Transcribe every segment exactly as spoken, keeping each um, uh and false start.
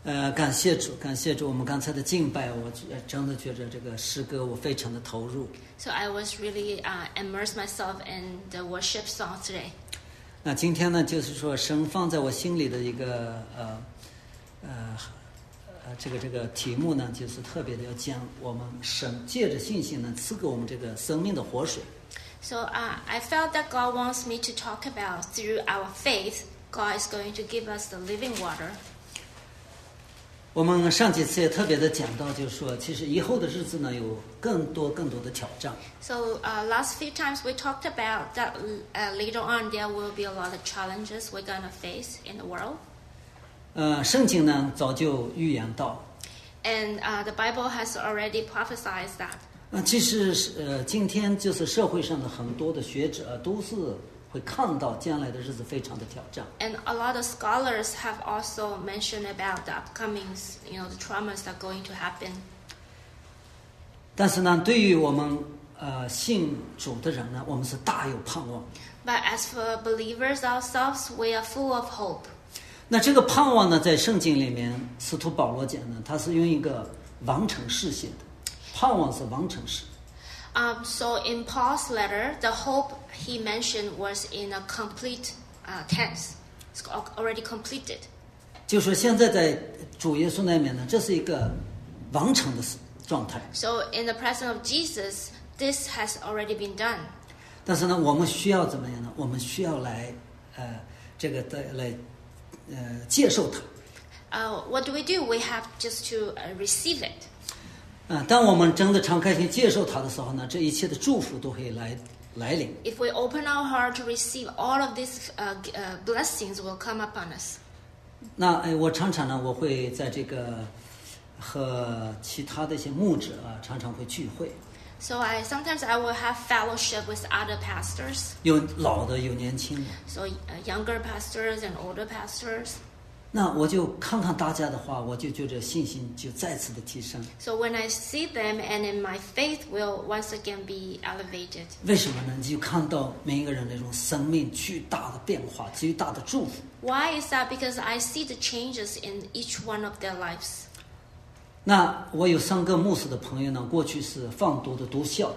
呃，感谢主，感谢主！我们刚才的敬拜，我真的觉得这个诗歌我非常的投入。 So I was really uh, immersed myself in the worship song today. 那今天呢，就是说神放在我心里的一个呃呃呃这个这个题目呢，就是特别的要讲我们神借着信心呢赐给我们这个生命的活水。 So uh, I felt that God wants me to talk about through our faith, God is going to give us the living water. 我们上几次也特别的讲到，就是说，其实以后的日子呢，有更多更多的挑战。 So uh, last few times we talked about that uh, later on there will be a lot of challenges we're gonna face in the world. 呃，圣经呢早就预言到。 And uh, the Bible has already prophesied that. 那其实呃，今天就是社会上的很多的学者都是会看到将来的日子非常的挑战。 And a lot of scholars have also mentioned about the upcoming, you know, the traumas that are going to happen. 但是呢，对于我们呃信主的人呢，我们是大有盼望。 But as for believers ourselves, we are full of hope. 那这个盼望呢，在圣经里面，使徒保罗讲呢，他是用一个完成式写的，盼望是完成式。 Um, so in Paul's letter, the hope he mentioned was in a complete uh, tense. It's already completed. 就说现在在主耶稣那边呢，这是一个完成的状态。 So in the presence of Jesus, this has already been done. 但是呢，我们需要怎么样呢？我们需要来呃这个的来呃接受它。 Uh, what do we do? We have just to uh, receive it. 啊、呃，当我们真的敞开心接受它的时候呢，这一切的祝福都会来来临。 If we open our heart to receive, all of these uh, uh, blessings will come upon us. 那哎，我常常呢，我会在这个和其他的一些牧者啊，常常会聚会。 So I sometimes I will have fellowship with other pastors. 有老的，有年轻的。 So uh, younger pastors and older pastors. 那我就看看大家的话，我就觉得信心就再次的提升。 So when I see them, and in my faith will once again be elevated. 为什么呢？你就看到每一个人那种生命巨大的变化，巨大的祝福。 Why is that? Because I see the changes in each one of their lives. 那我有三个牧师的朋友呢，过去是贩毒的毒枭。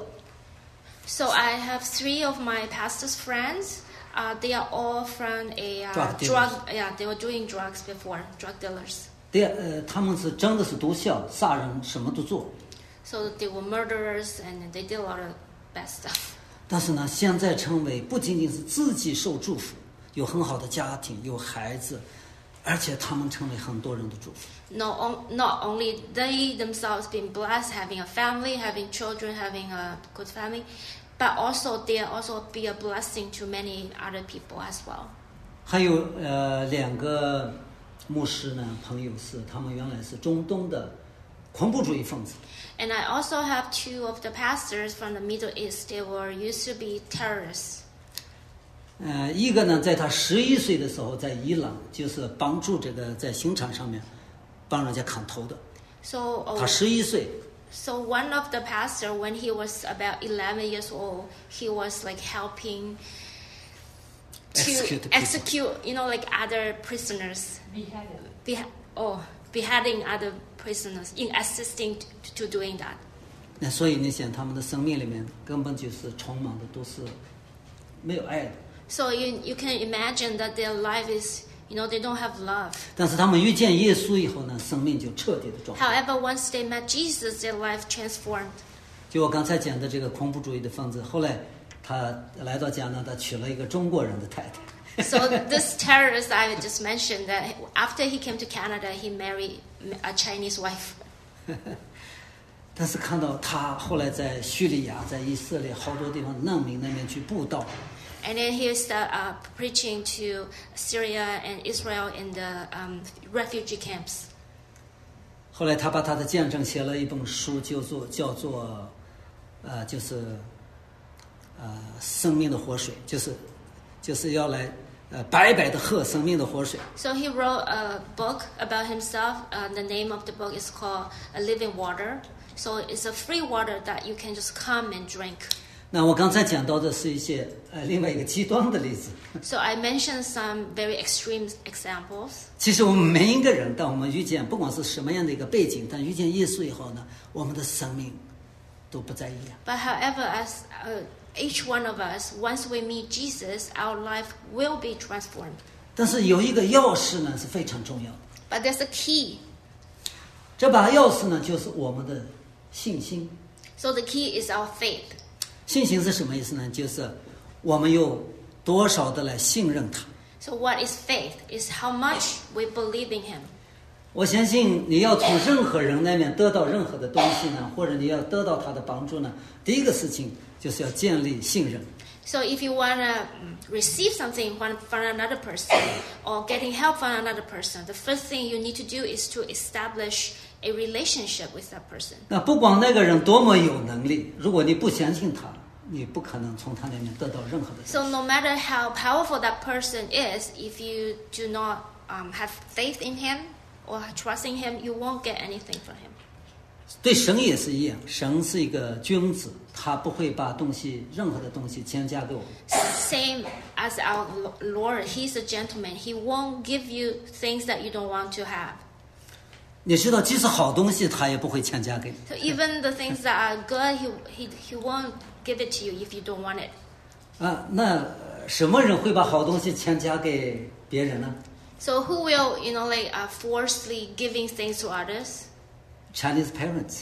So I have three of my pastor's friends. Uh, they are all from a uh, drug, drug. Yeah, they were doing drugs before, drug dealers. 对，呃，他们是真的是毒枭，杀人什么都做。 So they were murderers and they did a lot of bad stuff. 但是呢，现在成为不仅仅是自己受祝福，有很好的家庭，有孩子，而且他们成为很多人的祝福。 No, on, not only they themselves being blessed, having a family, having children, having a good family, but also they also be a blessing to many other people as well. 还有呃两个牧师呢，朋友是他们原来是中东的恐怖主义分子。 And I also have two of the pastors from the Middle East. They were used to be terrorists. 呃，一个呢，在他十一岁的时候，在伊朗就是帮助这个在刑场上面帮人家砍头的。 So, oh, 他十一岁。 So one of the pastor, when he was about eleven years old, he was like helping to execute, execute you know, like other prisoners. Beheaded. Beha- oh, beheading other prisoners, in assisting to, to doing that. 那所以你想，他们的生命里面根本就是充满的都是没有爱的。 So you you can imagine that their life is, you know, they don't have love. 但是他们遇见耶稣以后呢，生命就彻底的转变。 However, once they met Jesus, their life transformed. 就我刚才讲的这个恐怖主义的分子，后来他来到加拿大，娶了一个中国人的太太。 So this terrorist I just mentioned, that after he came to Canada, he married a Chinese wife. 但是看到他后来在叙利亚、在以色列好多地方难民那边去布道。 And then he started uh, preaching to Syria and Israel in the um, refugee camps. 后来他把他的见证写了一本书，叫做叫做，呃，就是呃生命的活水，就是就是要来呃白白的喝生命的活水。 So he wrote a book about himself. Uh, the name of the book is called A Living Water. So it's a free water that you can just come and drink. 那我刚才讲到的是一些呃另外一个极端的例子。 So I mentioned some very extreme examples. 其实我们每一个人，当我们遇见不管是什么样的一个背景，但遇见耶稣以后呢，我们的生命都不再一样。 But however, as uh, each one of us, once we meet Jesus, our life will be transformed. 但是有一个钥匙呢是非常重要的。 But there's a key. 这把钥匙呢就是我们的信心。 So the key is our faith. 信心是什么意思呢？就是我们有多少的来信任他。 So what is faith? Is how much we believe in him. 我相信你要从任何人那边得到任何的东西呢，或者你要得到他的帮助呢，第一个事情就是要建立信任。 So if you want to receive something from another person or getting help from another person, the first thing you need to do is to establish a relationship with that person. 那不管那个人多么有能力，如果你不相信他，你不可能从他那边得到任何的东西。 So no matter how powerful that person is, if you do not um, have faith in him or trust in him, you won't get anything from him. 对神也是一样，神是一个君子，他不会把东西任何的东西强加给我们。 Same as our Lord, he's a gentleman. He won't give you things that you don't want to have. 你知道，即使好东西，他也不会强加给你。 So even the things that are good, he, he, he won't give it to you if you don't want it. 啊，那什么人会把好东西强加给别人呢？ So who will, you know, like uh, forcefully giving things to others? Chinese parents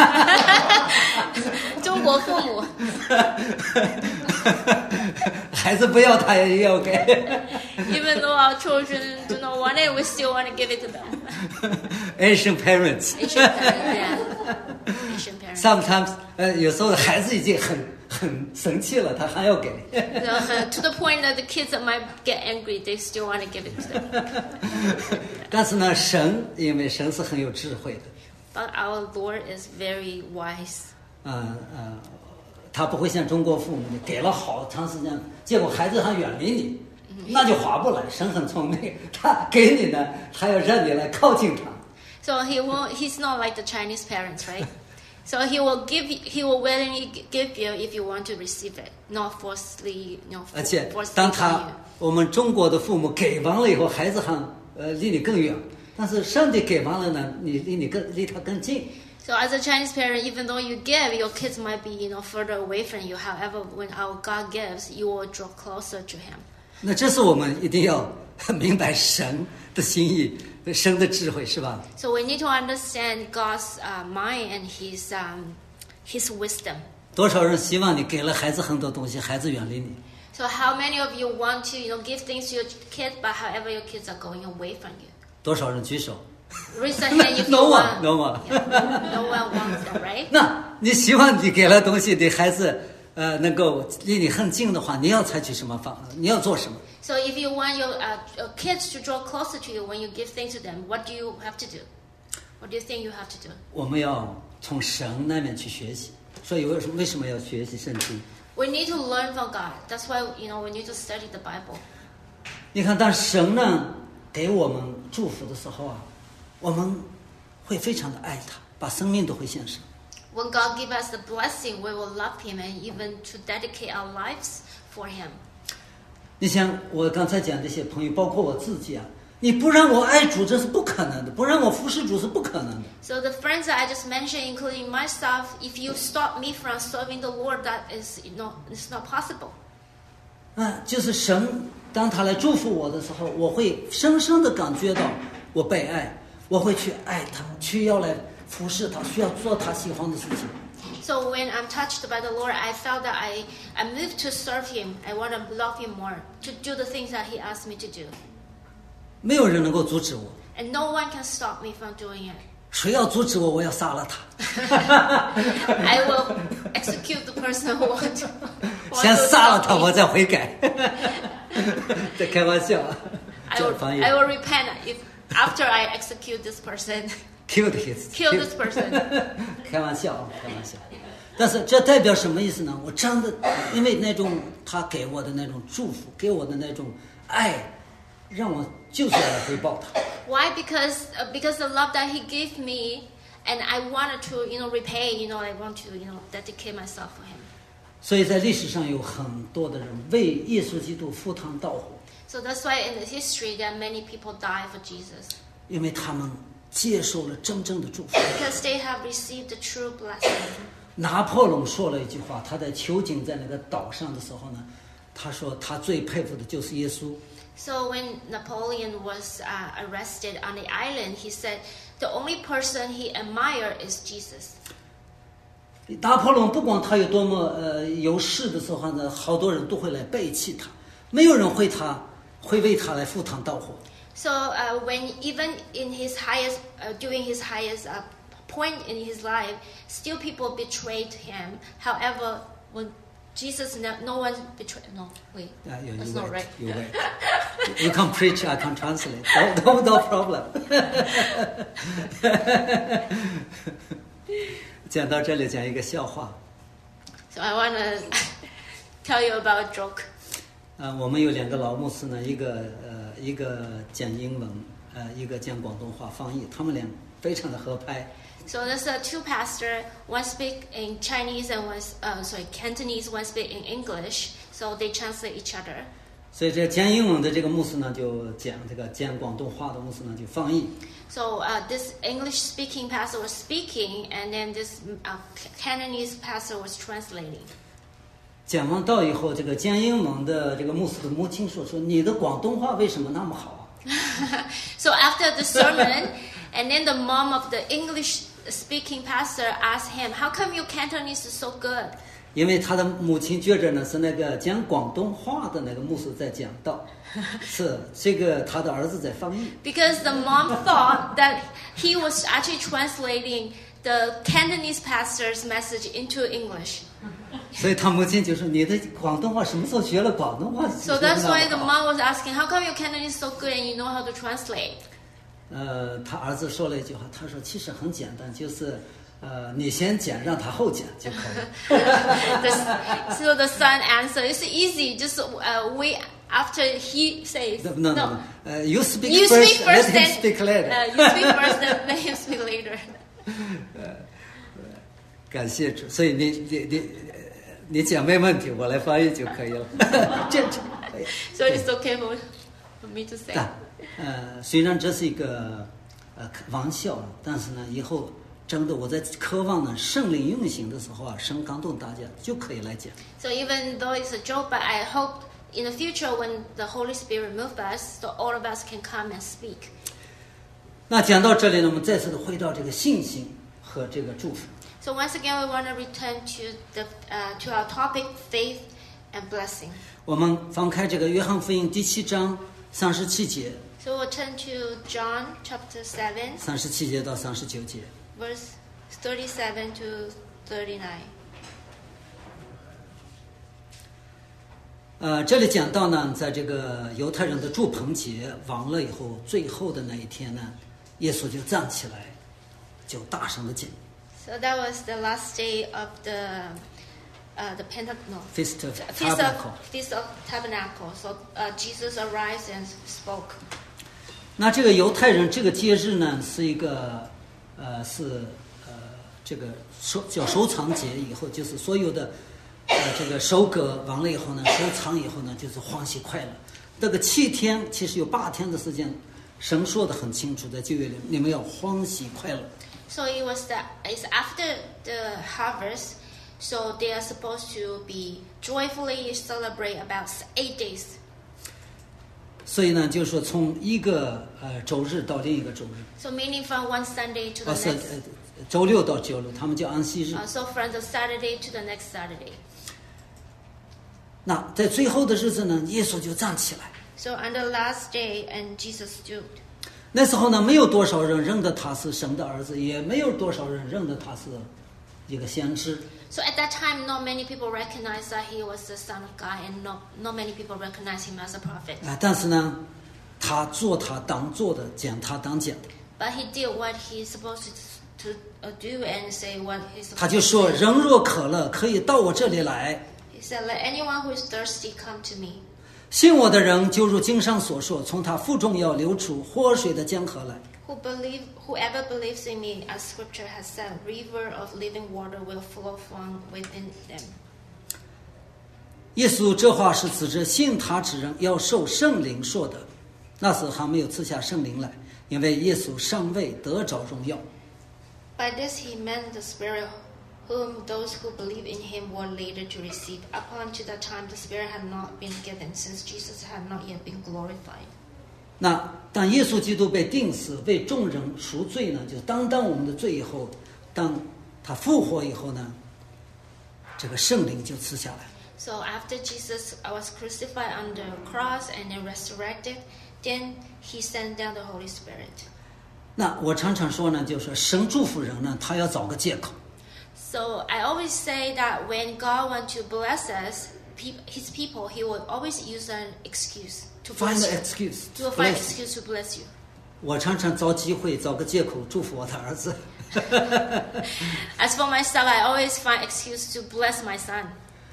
中国父母孩子不要他也要给。 Even though our children do not want it, we still want to give it to them. Asian parents Asian parents, yeah. Asian parents. sometimes 呃有时候孩子已经很很生气了，他还要给。 So, uh, to the point that the kids that might get angry, they still want to give it to them. 但是呢，神因为神是很有智慧的。 But our Lord is very wise. 呃呃，他不会像中国父母，你给了好长时间，结果孩子还远离你，那就划不来。神很聪明，他给你呢，他要让你来靠近他。 So he won't. He's not like the Chinese parents, right? So he will give. He will willingly give you if you want to receive it, not forcefully, you know, 而且 forcefully 当 from 他 you. 我们中国的父母给完了以后，孩子还呃离你更远，但是上帝给完了呢，你离你更离他更近。 So as a Chinese parent, even though you give, your kids might be, you know, further away from you. However, when our God gives, you will draw closer to Him. 那这是我们一定要明白神的心意，神的智慧，是吧？ So we need to understand God's uh, mind and His um, His wisdom. 多少人希望你给了孩子很多东西，孩子远离你？ So how many of you want to, you know, give things to your kids, but however your kids are going away from you? 多少人举手？ Raise a hand if you No one, want. no one. Yeah, no one wants them, right? 那你希望你给了东西，你孩子呃能够离你很近的话，你要采取什么方？你要做什么？ So if you want your, uh, your kids to draw closer to you when you give things to them, what do you have to do? What do you think you have to do? 我们要从神那边去学习。所以为什么为什么要学习圣经？ We need to learn from God. That's why, you know, we need to study the Bible. 你看，当神呢给我们祝福的时候啊，我们会非常的爱他，把生命都会献上。 When God gives us the blessing, we will love Him and even to dedicate our lives for Him. 你像我刚才讲这些朋友，包括我自己啊，你不让我爱主，这是不可能的；不让我服侍主是不可能的。 So the friends that I just mentioned, including myself, if you stop me from serving the Lord, that is, you know, it's not possible. 啊，就是神当他来祝福我的时候，我会深深的感觉到我被爱，我会去爱他，去要来服侍他，需要做他喜欢的事情。 So when I'm touched by the Lord, I felt that I, I moved to serve Him. I want to love Him more, to do the things that He asked me to do. 没有人能够阻止我， And no one can stop me from doing it. 谁要阻止我，我要杀了他。 I will execute the person who wants to. 先杀了他，我再悔改。在开玩笑啊， I 叫 will, 方言 I will repent if after I execute this person, killed his kill this person. 开玩笑啊，开玩笑。但是这代表什么意思呢？我真的因为那种他给我的那种祝福，给我的那种爱，让我就是要来回报他。 Why? Because uh, because the love that He gave me, and I wanted to, you know, repay. You know, I want to, you know, dedicate myself for Him. 所以在历史上有很多的人为耶稣基督赴汤蹈火。 So that's why in the history there are many people die for Jesus. 因为他们接受了真正的祝福。 Because they have received the true blessing. 拿破仑说了一句话，他在囚禁在那个岛上的时候呢，他说他最佩服的就是耶稣。 So when Napoleon was uh, arrested on the island, he said the only person he admired is Jesus. 拿破仑不管他有多么呃有势的时候呢，好多人都会来背弃他，没有人会他会为他来赴汤蹈火。 So uh, when even in his highest, uh, during his highest uh, point in his life, still people betrayed him. However, when Jesus, no, no one betrayed. No, wait, uh, you, that's you not wait, right. You wait. You can preach, I can translate. No, no, no problem. 讲到这里，讲一个笑话。 So I want to tell you about a joke. 呃，我们有两个老牧师呢，一个呃一个讲英文，呃一个讲广东话翻译，他们俩非常的合拍。 So there's uh, two pastors, one speak in Chinese and one, uh, sorry, Cantonese, one speak in English. So they translate each other. 所以这讲英文的这个牧师呢，就讲这个讲广东话的牧师呢，就翻译。 So uh, this English-speaking pastor was speaking, and then this uh, Cantonese pastor was translating. 讲完道以后，这个讲英文的这个牧师的母亲说：“说你的广东话为什么那么好啊？” So after the sermon, and then the mom of the English-speaking pastor asked him, "How come your Cantonese is so good?" 因为他的母亲觉着呢是那个讲广东话的那个牧师在讲道，是这个他的儿子在翻译。 Because the mom thought that he was actually translating the Cantonese pastor's message into English. 所以他母亲就说：“你的广东话什么时候学了广东话？” So that's why the mom was asking, "How come your Cantonese is so good and you know how to translate?" 呃，他儿子说了一句话，他说：“其实很简单，就是呃，你先讲，让他后讲就可以。” So the son answered, "It's easy. Just uh, wait after he says." No, no, no. no. Uh, you speak you first. Speak first let then, him speak later. Uh, you speak first, then let him speak later. 感谢主，所以你你你你讲没问题，我来翻译就可以了。这这可以。 So it's okay for for me to say. 但呃，虽然这是一个呃玩笑，但是呢，以后真的我在渴望呢圣灵运行的时候啊，神感动大家就可以来讲。 So even though it's a joke, but I hope in the future when the Holy Spirit moves us, so all of us can come and speak. 那讲到这里呢，我们再次的回到这个信心和这个祝福。 So once again, we want to return to the uh, to our topic, faith and blessing. 我们翻开这个约翰福音第七章三十七节。 So we'll turn to John chapter seven. 三十七节到三十九节。 Verse thirty-seven to thirty-nine. 呃，这里讲到呢，在这个犹太人的住棚节完了以后，最后的那一天呢，耶稣就站起来，就大声的讲。 So that was the last day of the uh, the Pentecost, no, Feast of Feast Tabernacle. of, Feast of Tabernacle. So uh, Jesus arrived and spoke. 那这个犹太人这个节日呢，是一个呃是呃这个收叫收藏节，以后就是所有的呃这个收割完了以后呢，收藏以后呢，就是欢喜快乐。这个七天其实有八天的时间，神说的很清楚，在旧约里，你们要欢喜快乐。 So it was that it's after the harvest, so they are supposed to be joyfully celebrate about eight days. 所以呢，就是说从一个呃周日到另一个周日， So meaning from one Sunday to the 哦是 next. 呃周六到周六，他们叫安息日。 Uh, so from the Saturday to the next Saturday. 那在最后的日子呢，耶稣就站起来。 So on the last day, and Jesus stood. 那时候呢，没有多少人认得他是神的儿子，也没有多少人认得他是一个先知。 So at that time, not many people recognized that he was the Son of God, and not not many people recognized him as a prophet. 啊，但是呢，他做他当做的，讲他当讲的。 But he did what he's supposed to, to uh, do and say what he's supposed 他就 to 说：“ say. 人若渴了，可以到我这里来。 He said, "Let anyone who is thirsty come to me." 信我的人，就如经上所说，从他腹中要流出活水的江河来。” Who believe, whoever believes in me, as Scripture has said, river of living water will flow from within them. 耶稣这话是指着信他之人要受圣灵说的，那时还没有赐下圣灵来，因为耶稣尚未得着荣耀。 By this he meant the Spirit, whom those who believe in him were later to receive. Up until that time, the Spirit had not been given, since Jesus had not yet been glorified. 那当耶稣基督被钉死为众人赎罪呢，就是担当我们的罪以后，当他复活以后呢，这个圣灵就赐下来。 So after Jesus was crucified on the cross and then resurrected, then he sent down the Holy Spirit. 那我常常说呢，就是说神祝福人呢，他要找个借口。 So I always say that when God wants to bless us, his people, he will always use an excuse to Find bless an you. excuse. To find an excuse to bless you. 我常常找机会找个借口祝福我的儿子。 As for myself, I always find excuse to bless my son.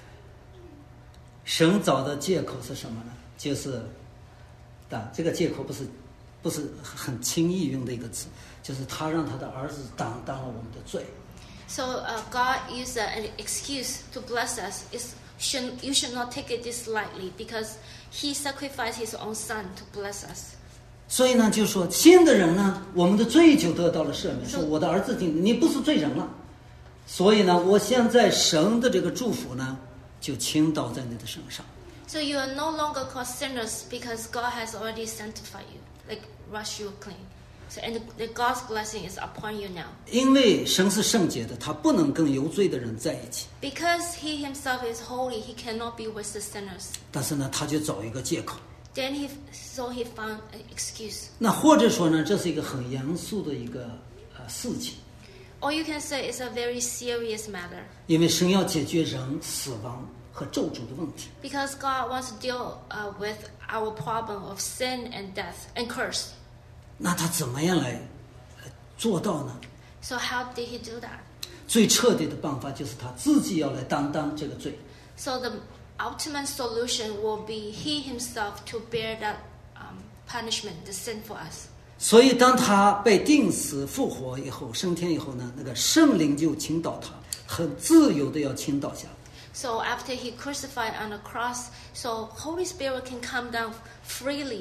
神找的借口是什么呢？就是，啊，这个借口不是，不是很轻易用的一个词，就是他让他的儿子担当了我们的罪。 So uh, God used an excuse to bless us. It's, should, you should not take it this lightly, because He sacrificed His own Son to bless us. 所以呢，就说信的人呢，我们的罪就得到了赦免。说我的儿子听，你不是罪人了。所以呢，我现在神的这个祝福呢，就倾倒在你的身上。 So you are no longer called sinners because God has already sanctified you, like wash you clean. So and the, the God's blessing is upon you now. 因为神是圣洁的，他不能跟有罪的人在一起。 Because He Himself is holy, He cannot be with the sinners. 但是呢，他就找一个借口。 Then he, so he found an excuse. 那或者说呢，这是一个很严肃的一个呃事情。 Or you can say it's a very serious matter. 因为神要解决人死亡和咒诅的问题。 Because God wants to deal uh, with our problem of sin and death and curse. 那他怎么样来做到呢？ So how did He do that? 最彻底的办法就是他自己要来担当这个罪。 So the ultimate solution will be He Himself to bear that um, punishment, the sin for us. 所以当他被钉死复活以后，升天以后呢，那个圣灵就倾倒他，很自由的要倾倒下来。 So after He crucified on the cross, so Holy Spirit can come down freely.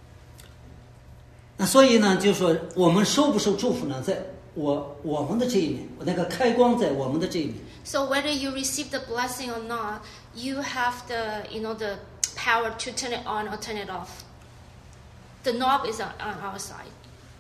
那所以呢，就说我们受不受祝福呢，在我我们的这一面，那个开光在我们的这一面。 So whether you receive the blessing or not, you have the, you know, the power to turn it on or turn it off. The knob is on, on our side.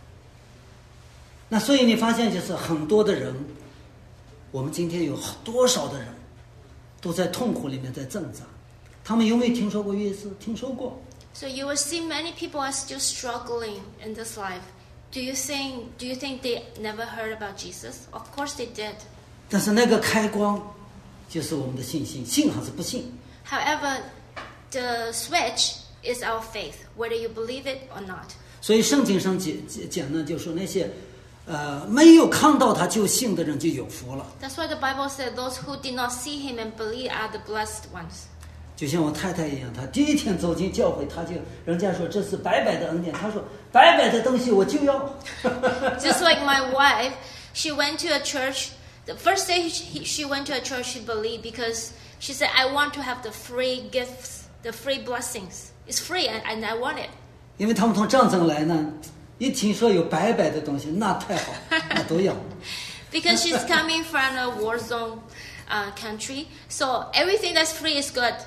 那所以你发现，就是很多的人，我们今天有多少的人，都在痛苦里面在挣扎。他们有没有听说过耶稣？听说过。 So you will see many people are still struggling in this life. Do you think, do you think they never heard about Jesus? Of course they did. 但是那个开光，就是我们的信心，信还是不信？ However, the switch is our faith, whether you believe it or not. 所以圣经上讲讲呢，就说那些，呃，没有看到他就信的人就有福了。 That's why the Bible said those who did not see Him and believe are the blessed ones. 就像我太太一样，她第一天走进教会，她就人家说这是白白的恩典，她说白白的东西我就要。 Just like my wife, she went to a church. The first day she, she went to a church, she believed because she said, I want to have the free gifts, the free blessings. It's free and, and I want it. 因为他们从战争来呢，一听说有白白的东西，那太好，那都要。 Because she's coming from a war zone uh, country, so everything that's free is good.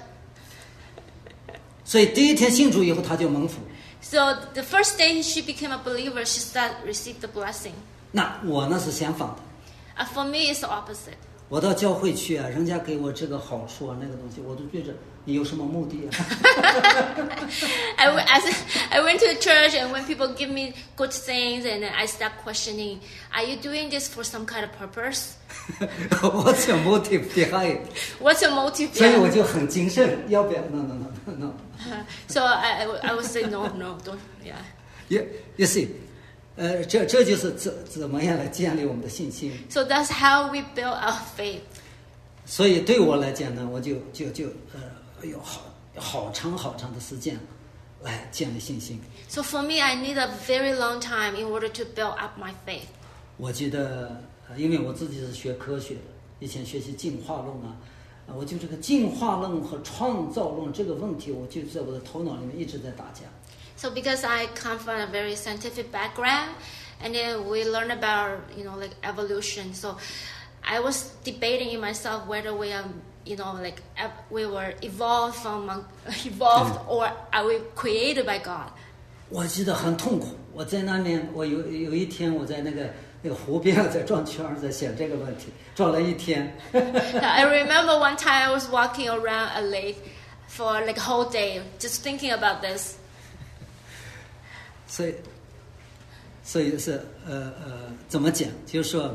所以第一天信主以后，他就蒙福。 So the first day she became a believer, she started receive the blessing. 那我呢是相反的， Uh, for me, it's the opposite. 我到教会去啊，人家给我这个好处啊，那个东西，我都觉着你有什么目的啊？ I, w- as I went to a church, and when people give me good things, and I start questioning, are you doing this for some kind of purpose? What's your motive behind? What's your motive 所以我 behind? 就很谨慎，要不要 ？No no no no no. So I, I, would- I would say no, no, don't. Yeah. You you see，呃，这这就是怎怎么样来建立我们的信心。 So that's how we build our faith. 所以对我来讲呢，我就就就呃有好好长好长的时间来建立信心。 So for me, I need a very long time in order to build up my faith. 我觉得，呃因为我自己是学科学的，以前学习进化论啊， 我就这个进化论和创造论这个问题，我就在我的头脑里面一直在打架。 So because I come from a very scientific background, and then we learn about, you know, like evolution. So I was debating in myself whether we are, you know, like we were evolved from evolved or are we created by God? 我记得很痛苦。我在那边，我有有一天我在那个那个湖边在转圈，在想这个问题，转了一天。 I remember one time I was walking around a lake for like a whole day, just thinking about this. 所以，所以是呃呃，怎么讲？就是说，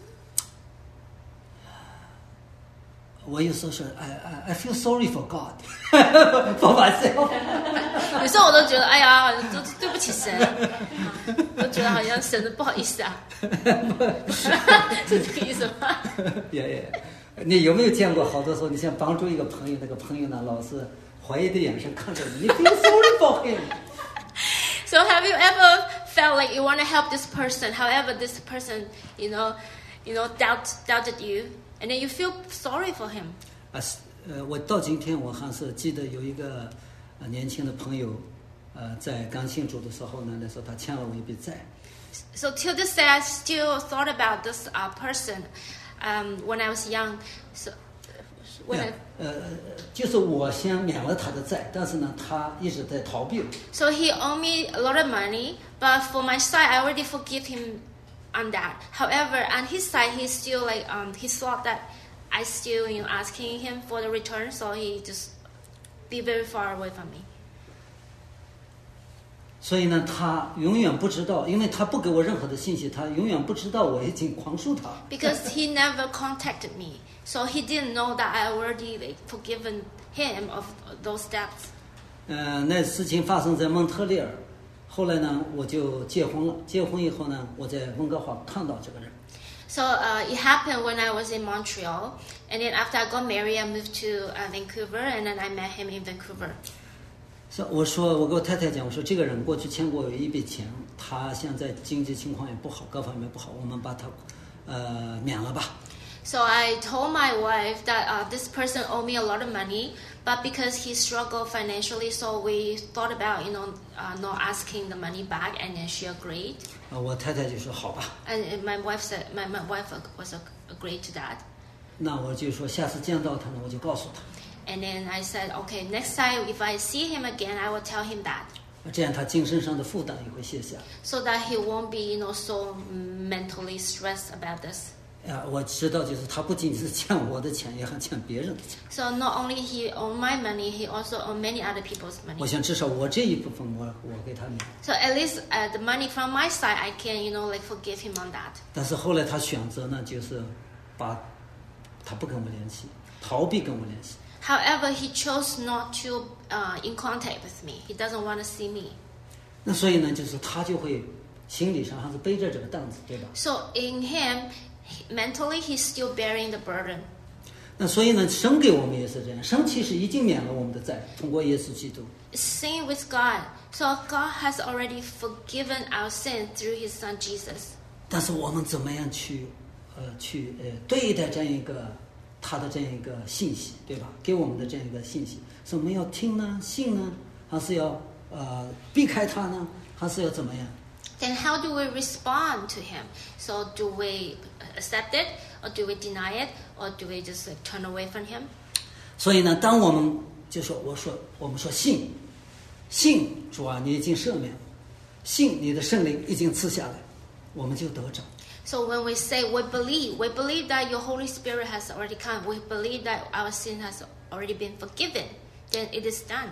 我有时候说 ，I I I feel sorry for God for myself 有时候我都觉得，哎呀，都对不起神，都觉得好像神的不好意思啊，是这个意思吗？ 也也，你有没有见过好多时候，你想帮助一个朋友，那个朋友呢，老是怀疑的眼神看着你，你 feel sorry for him. So have you ever felt like you want to help this person, however this person, you know, you know, doubt doubted you, and then you feel sorry for him? 啊，呃，我到今天我还是记得有一个呃年轻的朋友，呃，在刚信主的时候呢，那时候他欠了我一笔债。 So till this day, I still thought about this uh, person um, when I was young. So when I, 呃，就是我先免了他的债，但是呢，他一直在逃避。 So he owed me a lot of money, but for my side, I already forgive him on that. However, on his side, he still like um, he thought that I still, you know, asking him for the return, so he just be very far away from me. 所以呢，他永远不知道，因为他不给我任何的信息，他永远不知道我已经宽恕他。 Because he never contacted me, so he didn't know that I already like forgiven him of those debts. 呃，那事情发生在蒙特利尔，后来呢，我就结婚了。结婚以后呢，我在温哥华看到这个人。 So uh, it happened when I was in Montreal, and then after I got married, I moved to uh, Vancouver, and then I met him in Vancouver. 所以我说，我跟我太太讲，我说这个人过去欠过我一笔钱，他现在经济情况也不好，各方面不好，我们把他呃免了吧。 So I told my wife that uh, this person owed me a lot of money, but because he struggled financially, so we thought about, you know, uh, not asking the money back, and then she agreed. 啊，我太太就说好吧。 And my wife said, my my wife was agreed to that. 那我就说下次见到他呢，我就告诉他。 And then I said, okay, next time if I see him again, I will tell him that. 这样他精神上的负担也会卸下。 So that he won't be, you know, so mentally stressed about this. 啊，我知道，就是他不仅仅是欠我的钱，也还欠别人的钱。 So not only he owned my money, he also owned many other people's money. 我想至少我这一部分我我给他免。 So at least uh, the money from my side, I can, you know, like forgive him on that. 但是后来他选择呢，就是把他不跟我联系，逃避跟我联系。 However, he chose not to uh, in contact with me. He doesn't want to see me. 那所以呢，就是他就会心理上还是背着这个担子，对吧？ So in him, mentally, he's still bearing the burden. 那所以呢，神给我们也是这样，神其实已经免了我们的债，通过耶稣基督。 Same with God. So God has already forgiven our sin through His Son Jesus. 但是我们怎么样去，呃，去呃对待这样一个他的这样一个信息，对吧？给我们的这样一个信息，是我们要听呢、信呢，还是要呃避开他呢，还是要怎么样？ Then how do we respond to Him? So do we accept it, or do we deny it, or do we just like turn away from Him? 所以呢，当我们就说我说我们说信，信主啊，你已经赦免了，信你的圣灵已经赐下来，我们就得着。 So when we say we believe, we believe that your Holy Spirit has already come. We believe that our sin has already been forgiven. Then it is done.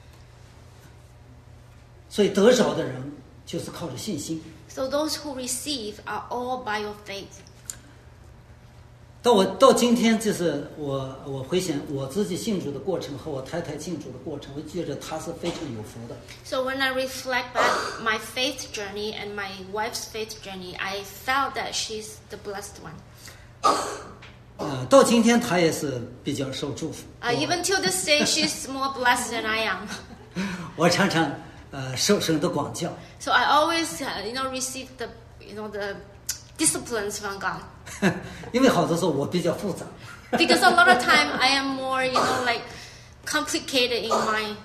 所以得着的人就是靠着信心。 So those who receive are all by your faith. 到我到今天，就是我我回想我自己信主的过程和我太太信主的过程，我觉得她是非常有福的。 So when I reflect back my faith journey and my wife's faith journey, I felt that she's the blessed one. 呃，到今天她也是比较受祝福。 Uh, even till this day, she's more blessed than I am. 我常常呃受神的管教。 So I always, uh, you know, receive the, you know, the disciplines from God. 因为好多时候我比较复杂。 Because a lot of time I am more, you know, like complicated in mind.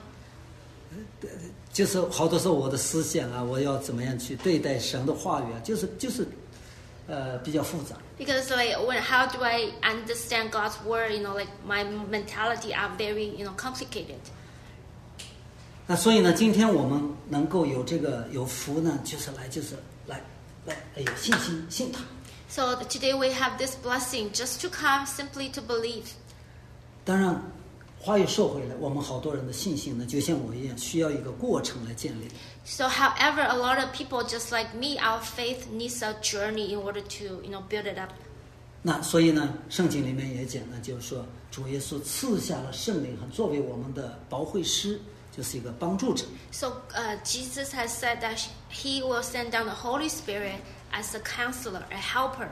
就是好多时候我的思想啊，我要怎么样去对待神的话语啊，就是就是呃比较复杂。 Because like when how do I understand God's word? You know, like my mentality are very, you know, complicated. 那所以呢，今天我们能够有这个有福呢，就是来就是来来有信心信他。 So today we have this blessing just to come simply to believe. 当然，话语说回来，我们好多人的信心呢，就像我一样，需要一个过程来建立。 So, however, a lot of people just like me, our faith needs a journey in order to, you know, build it up. 那所以呢，圣经里面也讲呢，就是说主耶稣赐下了圣灵，作为我们的保惠师，就是一个帮助者。 So, uh, Jesus has said that He will send down the Holy Spirit as a counselor, a helper.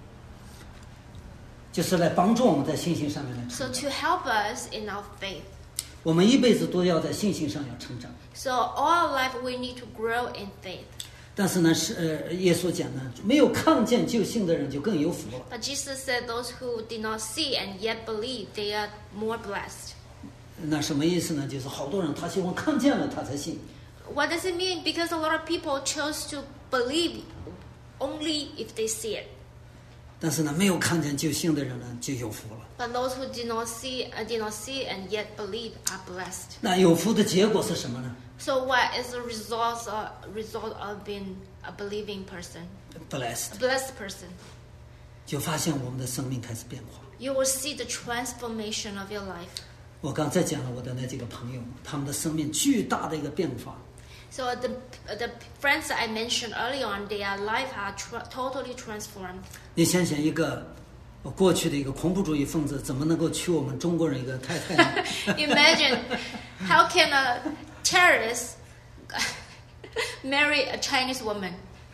就是来帮助我们在信心上面来成 So 长。 to help us in our faith. 我们一辈子都要在信心上要成长。 So all our life we need to grow in faith. 但是呢，是呃，耶稣讲呢，没有看见就信的人就更有福了。 But Jesus said those who did not see and yet believe, they are more blessed. 那什么意思呢？就是好多人他希望看见了他才信。 What does it mean? Because a lot of people chose to believe only if they see it. 但是呢，没有看见就信的人呢，就有福了。 But those who did not see, uh, did not see and yet believe are blessed. 那有福的结果是什么呢 So what is the result, uh, result of being a believing person, ？Blessed， a blessed person? 就发现我们的生命开始变化。 You will see the transformation of your life. 我刚才讲了我的那几个朋友，他们的生命巨大的一个变化。 So the the friends that I mentioned early on, their life are tra- totally transformed. 你想想，一个过去的一个恐怖主义分子，怎么能够娶我们中国人一个太太呢？ Imagine how can a terrorist marry a Chinese woman?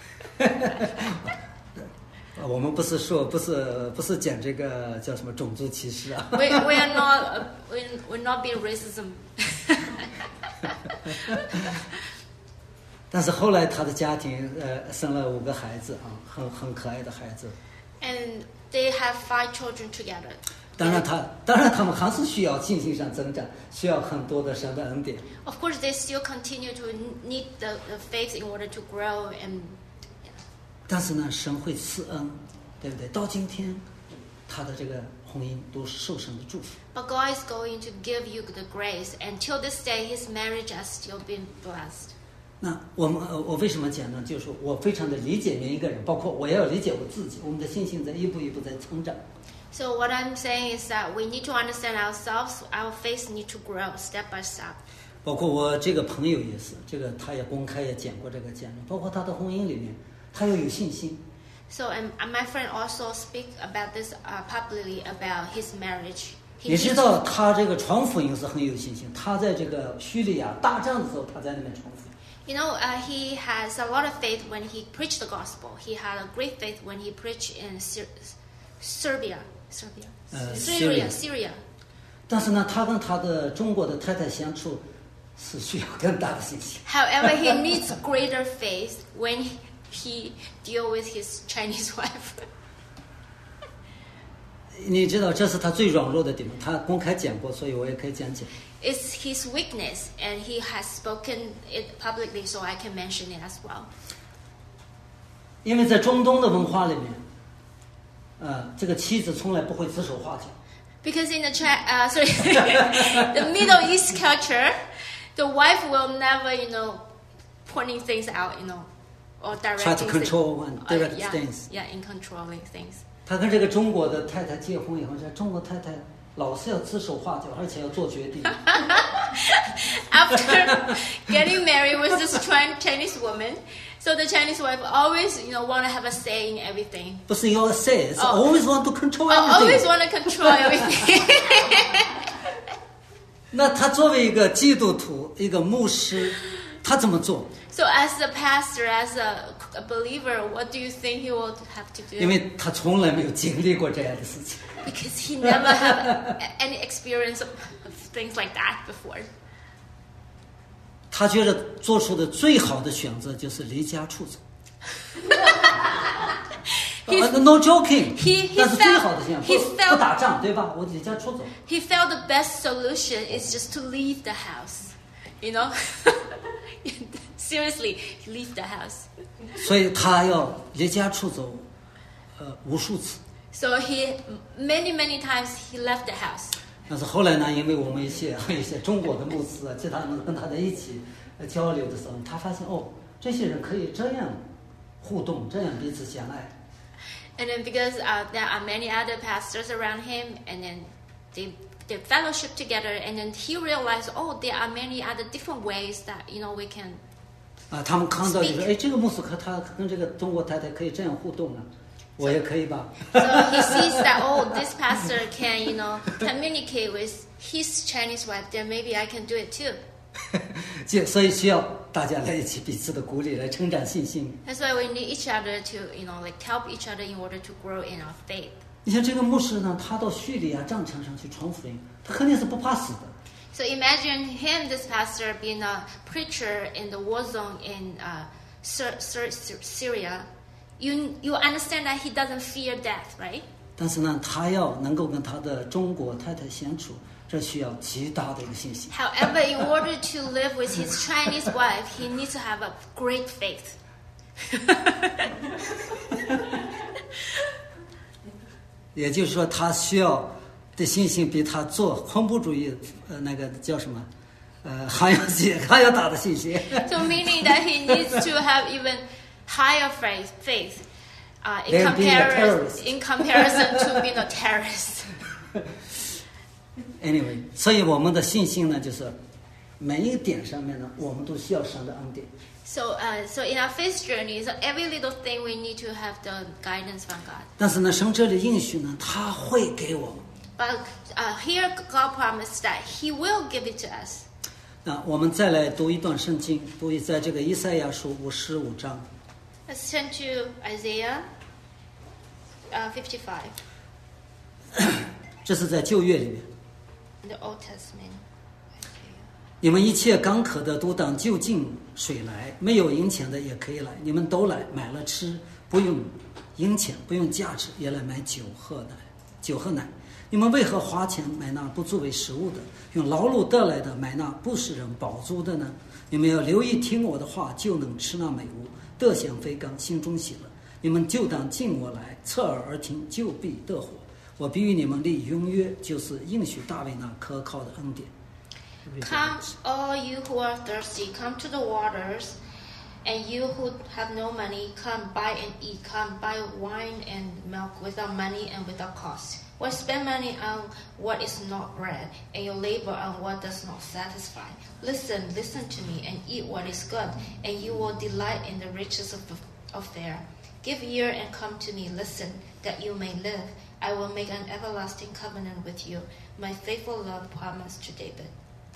我们不是说，不是不是讲这个叫什么种族歧视啊。 We we are not uh, we we're not being racism. 但是后来他的家庭呃生了五个孩子啊，很很可爱的孩子。 And they have five children together. 当然他当然他们还是需要信心上增长，需要很多的神的恩典。 Of course, they still continue to need the, the faith in order to grow and. 但是呢，神会赐恩，对不对？到今天，他的这个婚姻都是受神的祝福。 But God is going to give you the grace. Until this day, his marriage has still been blessed. 那我们呃我为什么讲呢？就是我非常的理解每一个人，包括我也要理解我自己，我们的信心在一步一步在成长。 So what I'm saying is that we need to understand ourselves. Our faith need to grow step by step. 包括我这个朋友也是，这个他也公开也讲过这个讲论，包括他的婚姻里面，他要有信心。 So and, and my friend also speak about this uh, publicly about his marriage. He 你知 needs 道 to- 他这个传福音是很有信心，他在这个叙利亚大战的时候，他在那边传福音。 You know, uh, he has a lot of faith when he preached the gospel. He had a great faith when he preached in Syr- Serbia, Serbia, Uh, Syria, Syria. Syria. 但是呢，他跟他的中国的太太相处是需要更大的信心。 However, he needs greater faith when he deal with his Chinese wife. 你知道这是他最软弱的地方，他公开讲过，所以我也可以讲讲。 It's his weakness, and he has spoken it publicly, so I can mention it as well. 因为在中东的文化里面，呃，这个妻子从来不会指手画脚， Because in the Chi- uh, sorry, the Middle East culture, the wife will never, you know, pointing things out, you know, or try directing to things. control and Uh, direct yeah, things. yeah, in controlling things. 他跟这个中国的太太结婚以后，这中国太太老是要指手画脚，而且要做决定。 After getting married with this Chi- Chinese woman, so the Chinese wife always, you know, want to have a say in everything. 不是要 say， 是 Oh. always want to control I always everything。 want to control everything. 那他作为一个基督徒，一个牧师，他怎么做？ So as a pastor, as a, a believer, what do you think he will have to 因 do? 为他从来没有经历过这样的事情。 Because he never have a- any experience of, of things like that before. 他觉得做出的最好的选择就是离家出走。 Uh, no joking. He- he 但是最 felt- 好的信仰 he 不 felt- 不打仗，对吧？我离家出走。 He felt the best solution is just to leave the house. You know? Seriously, leave the house. 所以他要离家出走，呃，无数次。 So he, many, many times he left the house. 但是后来呢，因为我们一些一些中国的牧师啊，其他人跟他在一起呃交流的时候，他发现哦，这些人可以这样互动，这样彼此相爱。 And then because uh, there are many other pastors around him, and then they they fellowship together, and then he realized, oh, there are many other different ways that you know we can. 啊，他们看到就说， Speak. 哎，这个牧师和他跟这个中国太太可以这样互动啊，我也可以吧。 So he sees that, oh, this pastor can you know communicate with his Chinese wife. Then maybe I can do it too. 就所以需要大家来一起彼此的鼓励，来成长信心。 That's why we need each other to you know like help each other in order to grow in our faith. 你像这个牧师呢，他到叙利亚战场上去传福音，他肯定是不怕死的。 So imagine him, this pastor, being a preacher in the war zone in uh, Syr- Syr- Syr- Syria. You you understand that he doesn't fear death, right? 但是呢，他要能够跟他的中国太太相处，这需要极大的一个信心。 However, in order to live with his Chinese wife, he needs to have a great faith. 也就是说，他需要的信心比他做恐怖主义呃那个叫什么呃还要还要大的信心。 So meaning that he needs to have even higher faith, faith uh, in, Than being a compar- terrorist. in comparison to being a terrorist. Anyway，所以我们的信心呢，就是每一点上面呢，我们都需要神的恩典。 So, uh, so in our faith journey, so every little thing we need to have the guidance from God. 但是呢，神这里应许呢，他会给我们。 But uh, here God promised that He will give it to us. 那我们再来读一段圣经，读一在这个以赛亚书五十五章。 Let's turn to Isaiah uh, fifty-five 这是在旧约里面。 in the Old Testament. 你们一切干渴的都当就近水来，没有银钱的也可以来，你们都来买了吃，不用银钱，不用价值，也来买酒喝奶，酒和奶。你们为何花钱买那不作为食物的，用劳碌得来的买那不使人饱足的呢？你们要留意听我的话，就能吃那美物，得享肥甘，心中喜乐。你们就当敬我来，侧耳而听，就必得活。我必与你们立永约，就是应许大卫那可靠的恩典。 Come, all you who are thirsty, come to the waters, and you who have no money, come buy and eat. Come buy wine and milk without money and without cost. Why spend money on what is not bread, and your labor on what does not satisfy? Listen, listen to me, and eat what is good, and you will delight in the riches of, of fare. Give ear and come to me. Listen, that you may live. I will make an everlasting covenant with you, my faithful love promised to David.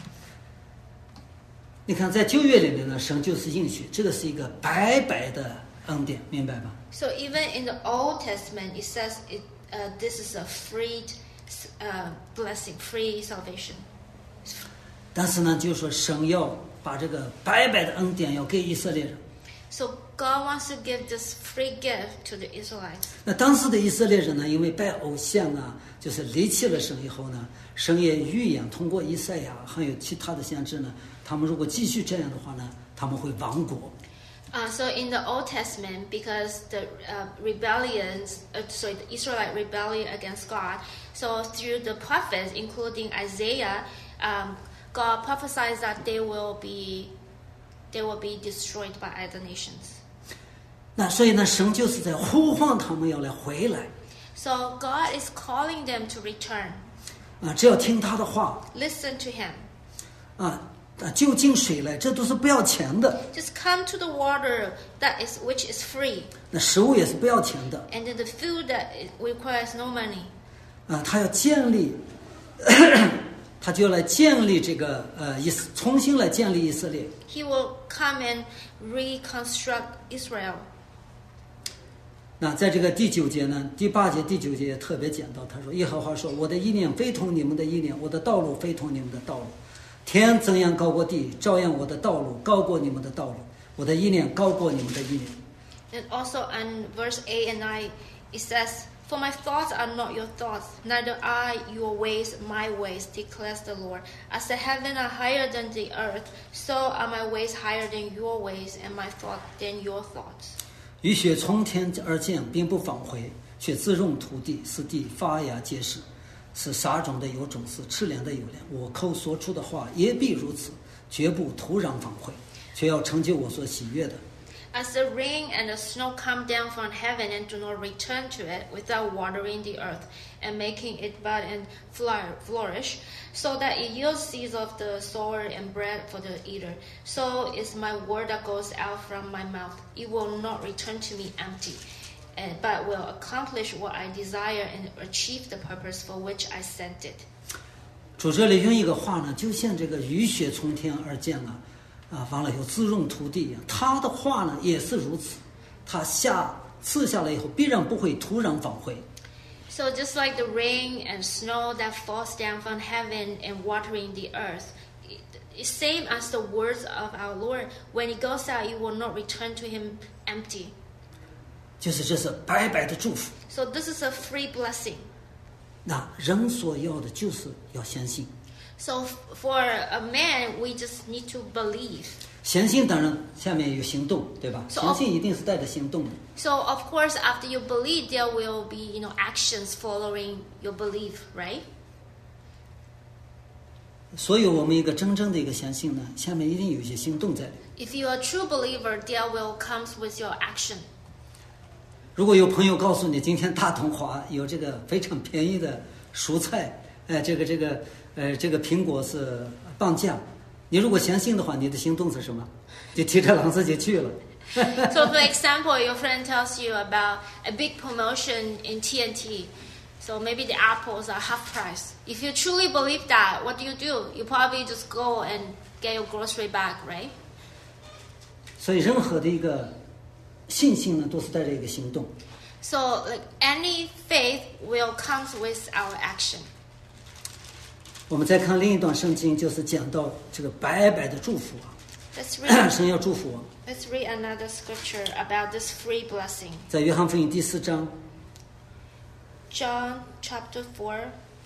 你看，在旧约里面呢，神就是应许，这个是一个白白的恩典，明白吧？ So even in the Old Testament, it says it, uh, this is a free uh, blessing, free salvation. 但是呢，就是说神要把这个白白的恩典要给以色列人。 So God wants to give this free gift to the Israelites. 那当时的以色列人呢，因为拜偶像啊，就是离弃了神以后呢，神也预言通过以赛亚还有其他的先知呢，他们如果继续这样的话呢，他们会亡国。 Uh, so in the Old Testament, because the uh, rebellions, uh, sorry, the Israelite rebellion against God, so through the prophets, including Isaiah, um, God prophesies that they will be, they will be destroyed by other nations. 那所以呢，神就是在呼唤他们要来回来 So God is calling them to return. 啊，只要听他的话 Listen to Him. 啊啊，就近水来，这都是不要钱的。 Just come to the water that is which is free, 那食物也是不要钱的 and then the food that it requires no money. 啊，他要建立，他就要来建立这个呃以重新来建立以色列。 He will come and reconstruct Israel. 那在这个第九节呢，第八节、第九节也特别讲到，他说：“耶和华说，我的意念非同你们的意念，我的道路非同你们的道路。天怎样高过地，照样我的道路高过你们的道路，我的意念高过你们的意念。” And also on verse eight and nine, It says, For my thoughts are not your thoughts, neither are your ways my ways, declares the Lord. As the heavens are higher than the earth, so are my ways higher than your ways, and my thoughts than your thoughts. 雨雪从天而降，并不返回，却滋润土地，使地发芽结实，使撒种的有种子，吃粮的有粮。我口所出的话也必如此，绝不突然返回，却要成就我所喜悦的。 As the rain and the snow come down from heaven and do not return to it without watering the earth and making it bud and flourish, so that it yields seeds of the sower and bread for the eater, so is my word that goes out from my mouth. It will not return to me empty, but will accomplish what I desire and achieve the purpose for which I sent it. 主这里用一个话呢，就像这个雨雪从天而降啊。啊，完了以后滋润土地一样，他的话呢也是如此，他下赐下来以后，必然不会突然返回。 So just like the rain and snow that falls down from heaven and watering the earth, it's same as the words of our Lord. When it goes out, it will not return to him empty. 就是这是白白的祝福。 So this is a free blessing. 那人所要的就是要相信。 So for a man, we just need to believe. 相信当然下面有行动，对吧？ So 相信一定是带着行动的。 So of course, after you believe, there will be, you know, actions following your belief, right? 所以我们一个真正的一个相信呢，下面一定有一些行动在里。 If you are a true believer, there will comes with your action. 如果有朋友告诉你，今天大同华有这个非常便宜的蔬菜，哎，这个这个。呃，这个苹果是半价，你如果相信的话，你的行动是什么？就提着篮子就去了。 So, for example, your friend tells you about a big promotion in T N T. So maybe the apples are half price. If you truly believe that, what do you do? You probably just go and get your grocery bag, right? 所以任何的一个信心呢，都是带着一个行动。 So, like any faith will comes with our action. 我们再看另一段圣经，就是讲到这个白白的祝福啊。 Let's read, 神要祝福我。 let's read another scripture about this free blessing. 在约翰福音第四章。 John chapter four.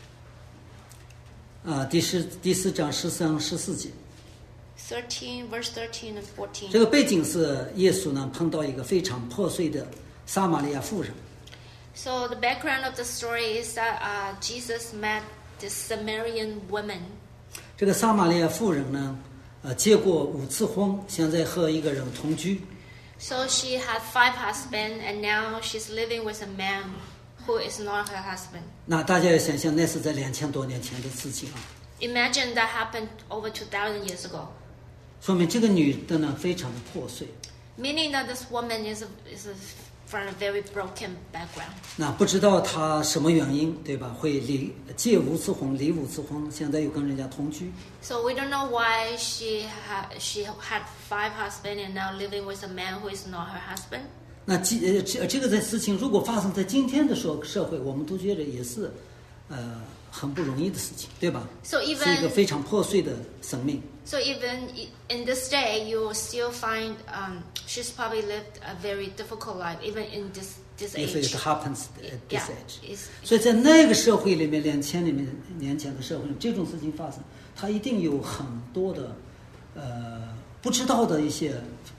啊，第四第四章十三十四节。 Thirteen, verse thirteen and fourteen. 这个背景是耶稣呢碰到一个非常破碎的撒玛利亚妇人。 So the background of the story is that uh, Jesus met this Samaritan woman. 这个撒玛利亚妇人呢，呃，结过五次婚，现在和一个人同居。 So she had five husbands, and now she's living with a man who is not her husband. 那大家要想象，那是在两千多年前的事情啊。 Imagine that happened over two thousand years ago. 说明这个女的呢，非常的破碎。 Meaning that this woman is a, is a, from a very broken background. 那不知道她什么原因，对吧？会离结五次婚，离五次婚，现在又跟人家同居。 So we don't know why she had she had five husbands and now living with a man who is not her husband. 那这这这个的事情，如果发生在今天的社社会，我们都觉得也是，呃，很不容易的事情，对吧？ So even 是一个非常破碎的生命。 So even in this day, you will still find um, she's probably lived a very difficult life, even in this this age. If it happens at this Yeah, age. it's- 所以在那个社会里面，两千里面年前的社会里，这种事情发生，它一定有很多的呃不知道的一些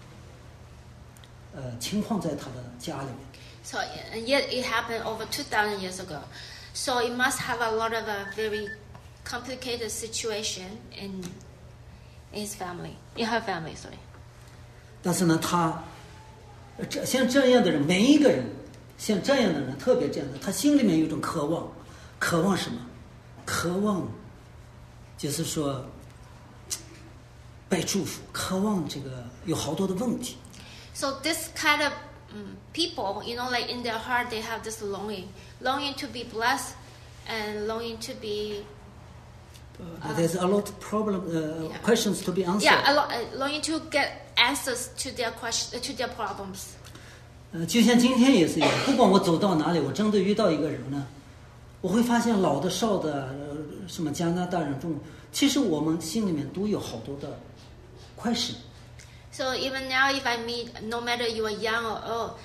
呃情况在他的家里面。 So and yet it happened over two thousand years ago. So it must have a lot of a very complicated situation in in his family, in her family. Sorry. 但是呢，他这像这样的人，每一个人像这样的人，特别这样的，他心里面有一种渴望，渴望什么？渴望就是说被祝福，渴望这个有好多的问题。 So this kind of um, people, you know, like in their heart, they have this longing, longing to be blessed, and longing to be Uh, there's a lot of problem, uh, yeah. questions to be answered. yeah, a lot, uh, longing to get answers to their question, to their problems. 呃，就像今天也是一样，不管我走到哪里，我真的遇到一个人呢，我会发现老的、少的，呃，什么加拿大人、中国，其实我们心里面都有好多的 question。 So even now, if I meet, no matter you are young or old,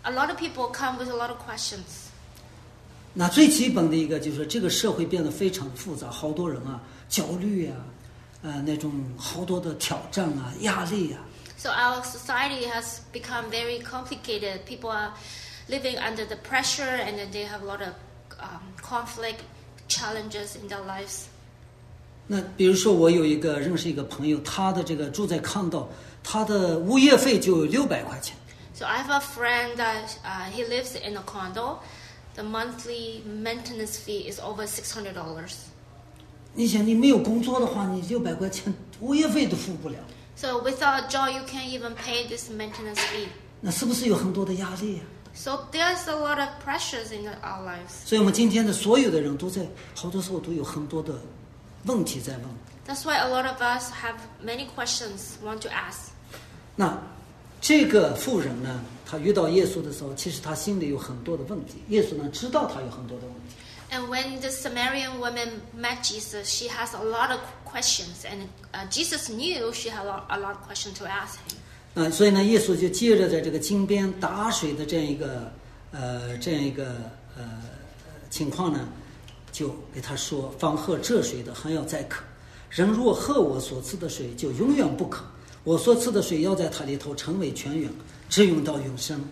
a lot of people come with a lot of questions. 那最基本的一个就是这个社会变得非常复杂，好多人啊焦虑啊，呃那种好多的挑战啊、压力啊。 So our society has become very complicated. People are living under the pressure, and then they have a lot of um, conflict, challenges in their lives. 那比如说，我有一个认识一个朋友，他的这个住在康道，他的物业费就有六百块钱。 So I have a friend that uh, he lives in a condo. The monthly maintenance fee is over six hundred dollars. 你想，你没有工作的话，你六百块钱物业费都付不了。 So without a job, you can't even pay this maintenance fee. 那是不是有很多的压力呀、啊？ So there's a lot of pressures in our lives. 所以我们今天的所有的人都在，好多时候都有很多的问题在问。 That's why a lot of us have many questions want to ask. 那这个妇人呢，她遇到耶稣的时候，其实她心里有很多的问题。耶稣呢，知道她有很多的问题。 And when the Samaritan woman met Jesus, she has a lot of questions, and uh, Jesus knew she had a lot, a lot of questions to ask him. 呃，所以呢，耶稣就接着在这个井边打水的这样一个呃这样一个呃情况呢，就给他说：“方喝这水的还要再渴，人若喝我所赐的水，就永远不渴。我所赐的水要在它里头成为泉源，直涌到永生。”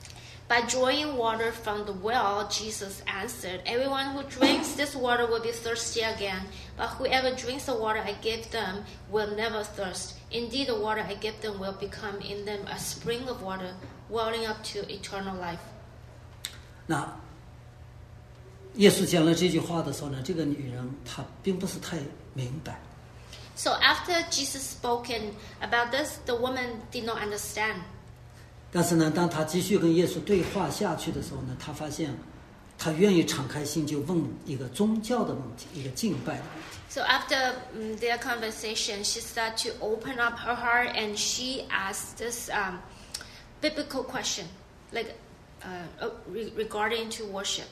By drawing water from the well, Jesus answered, "Everyone who drinks this water will be thirsty again, but whoever drinks the water I give them will never thirst. Indeed, the water I give them will become in them a spring of water, welling up to eternal life." 那耶稣讲了这句话的时候呢，这个女人她并不是太明白。 So after Jesus spoken about this, the woman did not understand. 但是呢，当他继续跟耶稣对话下去的时候呢，他发现，他愿意敞开心，就问一个宗教的问题，一个敬拜的问题。 So after um, their conversation, she started to open up her heart, and she asked this um, biblical question, like uh, re- regarding to worship.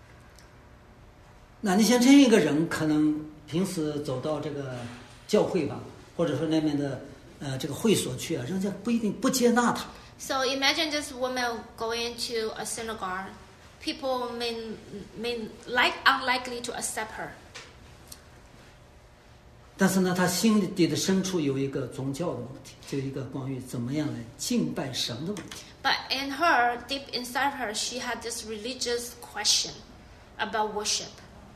那你像这样一个人，可能平时走到这个教会吧，或者说那边的呃这个会所去啊，人家不一定不接纳他。 So imagine this woman going into a synagogue. People may, may like unlikely to accept her. 但是呢，他心底的深处有一个宗教的问题，就一个关于怎么样来敬拜神的问题。 But in her, deep inside her, she had this religious question about worship.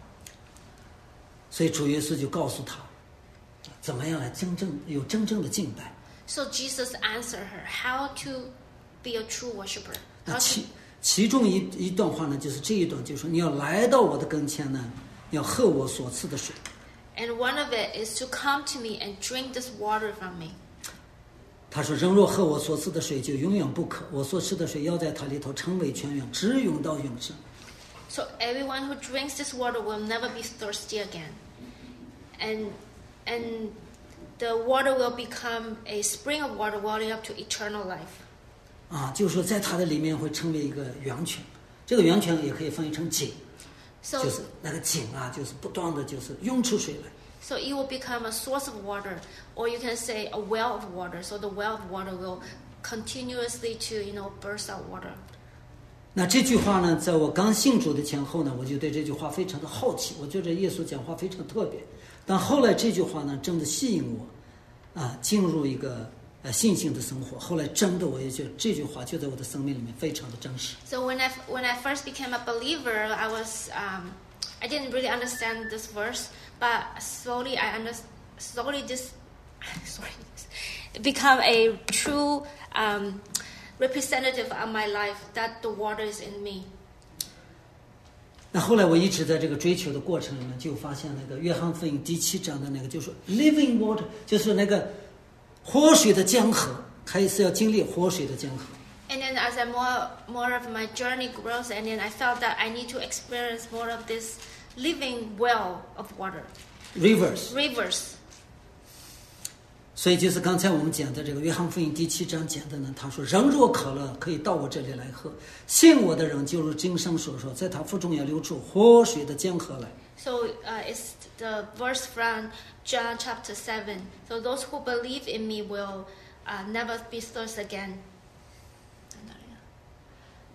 所以主耶稣就告诉他，怎么样来真正有真正的敬拜。 So Jesus answered her how to be a true worshiper. 那其其中一一段话呢，就是这一段，就是说你要来到我的跟前呢，要喝我所赐的水。 And one of it is to come to me and drink this water from me. 他说：“人若喝我所赐的水，就永远不渴。我所赐的水要在它里头成为泉源，直涌到永生。” So everyone who drinks this water will never be thirsty again. And and the water will become a spring of water welling up to eternal life. 啊，就是说在它的里面会成为一个源泉，这个源泉也可以翻译成井， So, 就是那个井啊，就是不断的就是涌出水来。 so it will become a source of water, or you can say a well of water. So the well of water will continuously to, you know, burst out water. 那这句话呢，在我刚信主的前后呢，我就对这句话非常的好奇，我觉得耶稣讲话非常特别。但后来这句话呢，真的吸引我，啊，进入一个呃信心的生活。后来真的我也觉得这句话就在我的生命里面非常的真实。 So when I when I first became a believer, I was um, I didn't really understand this verse, but slowly I under slowly this sorry become a true um, representative of my life that the water is in me. 那后来我一直在这个追求的过程里面，就发现那个约翰福音第七章的那个，就是 living water， 就是那个活水的江河，还是要经历活水的江河。 And then as I more more of my journey grows, and then I felt that I need to experience more of this living well of water, rivers rivers. 所以就是刚才我们讲的这个约翰福音第七章讲的呢，他说：“人若渴了，可以到我这里来喝；信我的人，就如经上所说，在他腹中要流出活水的江河来。” So uh, it's the verse from John chapter seven. So those who believe in me will uh, never be thirsty again.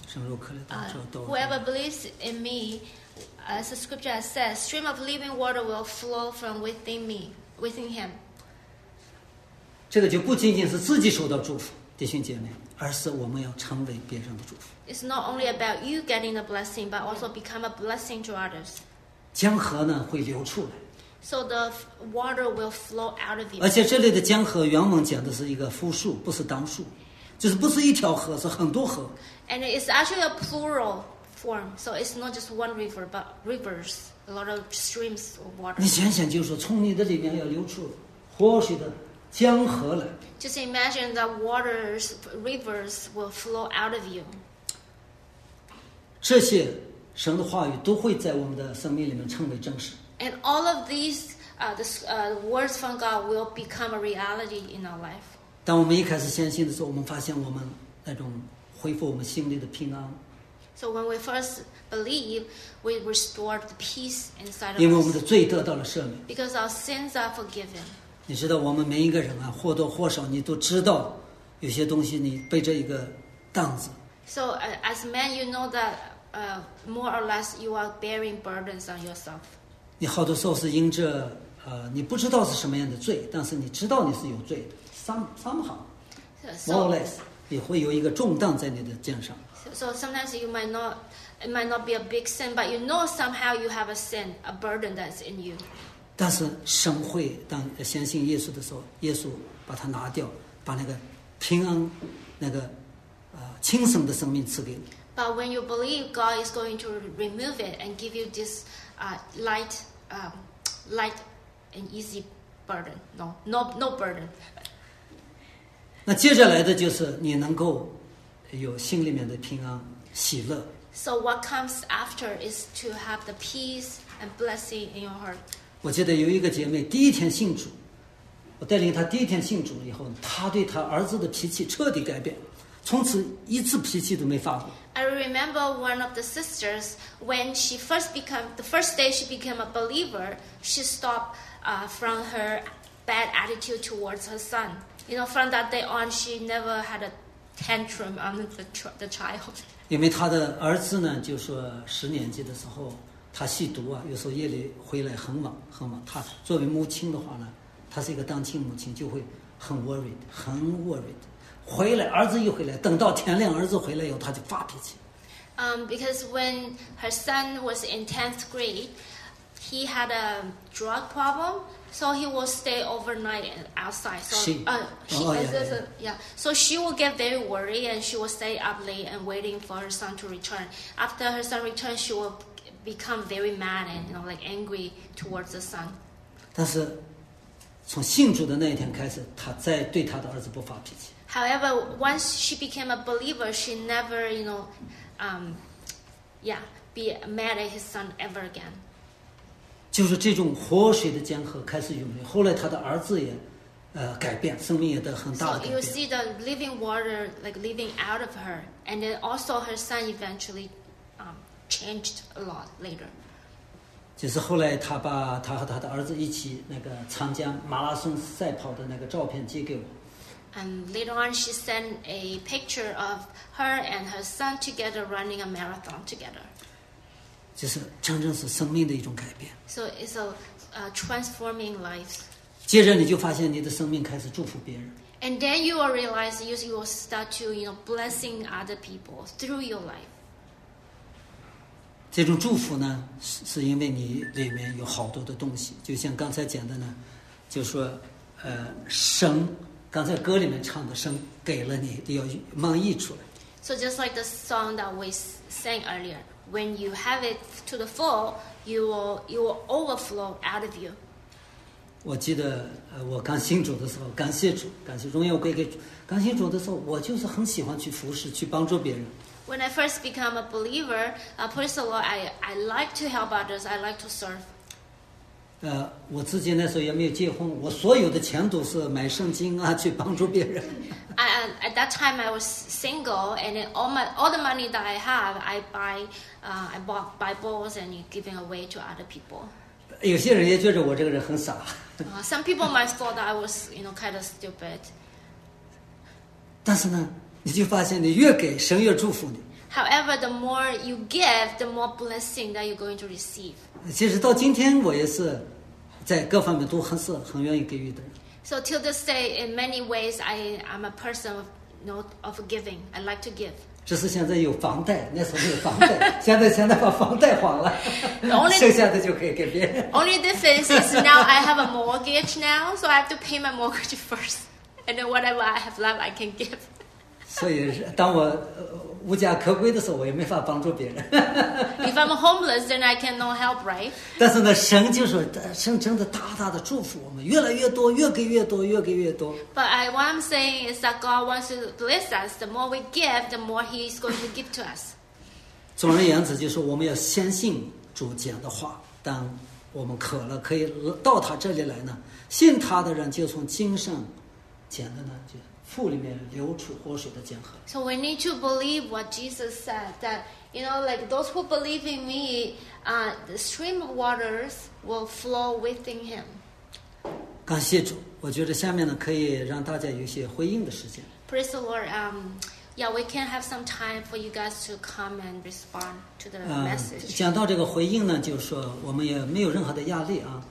生若渴了的 Uh, 时候都。 whoever believes in me, as the scripture has said, stream of living water will flow from within me, within him. 这个就不仅仅是自己受到祝福，弟兄姐妹，而是我们要成为别人的祝福。 It's not only about you getting the blessing, but also become a blessing to others. 江河呢会流出来， So the f- water will flow out of you. 而且这里的江河原文讲的是一个复数，不是单数，就是不是一条河，是很多河。 And it's actually a plural form. So it's not just one river, but rivers, a lot of streams of water. 你想想，就是说从你的里面要流出活水的江河来。 Just imagine that waters, rivers will flow out of you. 这些神的话语都会在我们的生命里面成为真实。 And all of these uh, this, uh, words from God will become a reality in our life. 当我们一开始相信的时候，我们发现我们那种恢复我们心里的平安， So when we first believe, we restore the peace inside 因为我 of 们的 us. 罪得到了赦免。 Because our sins are forgiven. 你知道，我们每一个人啊，或多或少你都知道，有些东西你背着一个担子， So uh, as men, you know that uh, more or less you are bearing burdens on yourself. 你好多时候是因着呃，你不知道是什么样的罪，但是你知道你是有罪的，some somehow So, more or so, less，你会有一个重担在你的肩上。 so sometimes you might not, it might not be a big sin, but you know somehow you have a sin, a burden that's in you. 但是神会当相信耶稣的时候，耶稣把它拿掉，把那个平安、那个呃轻省的生命赐给你。 But when you believe, God is going to remove it and give you this uh, light, um, light and easy burden. No, no, no burden. 那接着来的就是你能够有心里面的平安、喜乐。 So what comes after is to have the peace and blessing in your heart. 我记得有一个姐妹第一天信主，我带领她第一天信主以后，她对她儿子的脾气彻底改变，从此一次脾气都没发过。 I remember one of the sisters when she first became the first day she became a believer. She stopped uh, from her bad attitude towards her son. You know, from that day on, she never had a tantrum on the ch- the child. 因为她的儿子呢，就说十年级的时候，他吸毒啊，有时候夜里回来很晚很晚。她作为母亲的话呢，她是一个单亲母亲，就会很 worried， 很 worried。回来，儿子一回来，等到天亮，儿子回来以后，她就发脾气。 Um, because when her son was in tenth grade, he had a drug problem, so he will stay overnight outside. So, She? uh, he, Oh, uh, yeah, so- yeah. so- yeah. So she will get very worried and she will stay up late and waiting for her son to return. After her son returns, she will become very mad and you know like angry towards the son. 但是从信主的那一天开始，她再对她的儿子不发脾气。 However, once she became a believer, she never you know, um, yeah, be mad at his son ever again. 就是这种活水的江河开始涌流，后来他的儿子也，呃，改变，生命也得很大 So 的改 you 变。 see the living water like living out of her, and then also her son eventually um, changed a lot later. 就是后来他把他和他的儿子一起那个参加马拉松赛跑的那个照片寄给我， And later on, she sent a picture of her and her son together running a marathon together. 就是真正是生命的一种改变。 So it's a, a transforming life. 接着你就发现你的生命开始祝福别人， And then you will realize you, you will start to, you know, blessing other people through your life. 这种祝福呢，是是因为你里面有好多的东西，就像刚才讲的呢，就说，呃，神，刚才歌里面唱的，神给了你，要满溢出来。 So just like the song that we s- sang earlier, when you have it to the full, you will you will overflow out of you. 我记得，呃，我刚信主的时候，感谢主，感谢荣耀归给主。刚信主的时候，我就是很喜欢去服侍，去帮助别人。 When I first become a believer, uh, praise the Lord, I, I like to help others. I like to serve. 呃，我自己那时候也没有结婚，我所有的钱都是买圣经啊，去帮助别人。 I, I, at that time, I was single, and then all my all the money that I have, I buy uh, I bought Bibles and giving away to other people. 有些人也觉得我这个人很傻， Uh, some people might thought that I was, you know, kind of stupid. 但是呢，你就发现你越给神越祝福你。 However, the more you give, the more blessing that you're going to receive. 其实到今天我也是在各方面都很是很愿意给予的人。 So till this day, in many ways, I am a person of, you know, of giving. I like to give. 只是现在有房贷，那时候没有房贷，现在现在把房贷还了， Only- 剩下的就可以给别人。 Only difference is now I have a mortgage now, so I have to pay my mortgage first. And then whatever I have left, I can give. 所以是当我呃无家可归的时候，我也没法帮助别人。 If I'm homeless, then I cannot help, right? 但是呢，神就说，神真的大大的祝福我们，越来越多，越给越多，越给越多。 But I, what I'm saying is that God wants to bless us. The more we give, the more He is going to give to us. 总而言之，就是我们要相信主讲的话。当我们渴了，可以到他这里来呢，信他的人就从经上讲的呢，就腹里面流出活水的江河。 So we need to believe what Jesus said, that, you know, like those who believe in me, uh, the stream of waters will flow within Him. 感谢主，我觉得下面呢可以让大家有一些回应的时间。 Praise the Lord. Um, yeah, we can have some time for you guys to come and respond to the 嗯、 message. 讲到这个回应呢，就是说我们也没有任何的压力啊。